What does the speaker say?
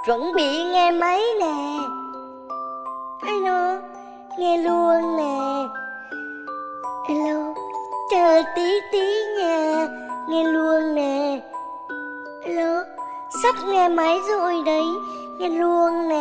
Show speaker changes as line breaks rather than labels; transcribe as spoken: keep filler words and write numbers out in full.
chuẩn bị nghe máy nè. Alo, nghe luôn nè. Alo, chờ tí tí nha, nghe luôn nè. Alo, sắp nghe máy rồi đấy, nghe luôn nè.